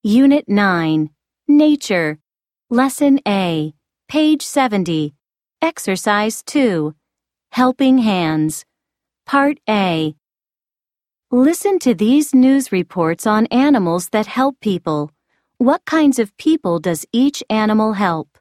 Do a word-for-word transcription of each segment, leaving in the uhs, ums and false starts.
Unit nine, Nature, Lesson A, page seventy, Exercise two, Helping Hands, Part A. Listen to these news reports on animals that help people. What kinds of people does each animal help?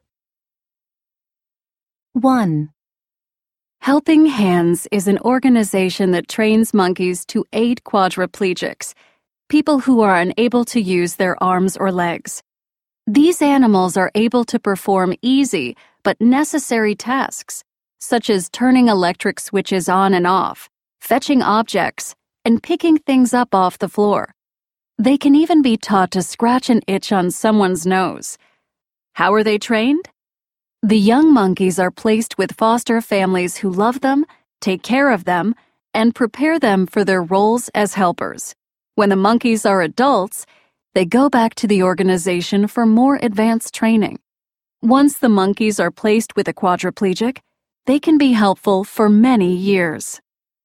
one. Helping Hands is an organization that trains monkeys to aid quadriplegics, people who are unable to use their arms or legs. These animals are able to perform easy but necessary tasks, such as turning electric switches on and off, fetching objects, and picking things up off the floor. They can even be taught to scratch an itch on someone's nose. How are they trained? The young monkeys are placed with foster families who love them, take care of them, and prepare them for their roles as helpers. When the monkeys are adults, they go back to the organization for more advanced training. Once the monkeys are placed with a quadriplegic, they can be helpful for many years.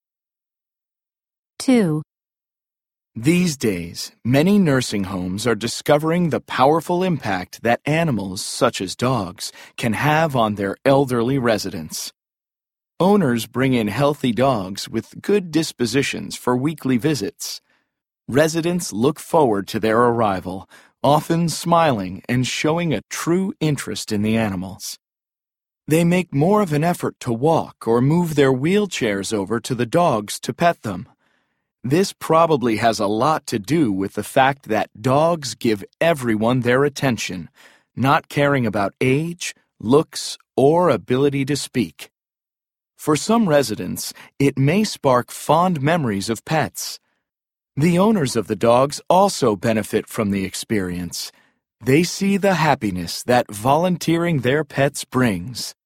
two. These days, many nursing homes are discovering the powerful impact that animals, such as dogs, can have on their elderly residents. Owners bring in healthy dogs with good dispositions for weekly visits. Residents look forward to their arrival, often smiling and showing a true interest in the animals. They make more of an effort to walk or move their wheelchairs over to the dogs to pet them. This probably has a lot to do with the fact that dogs give everyone their attention, not caring about age, looks, or ability to speak. For some residents, it may spark fond memories of pets. The owners of the dogs also benefit from the experience. They see the happiness that volunteering their pets brings.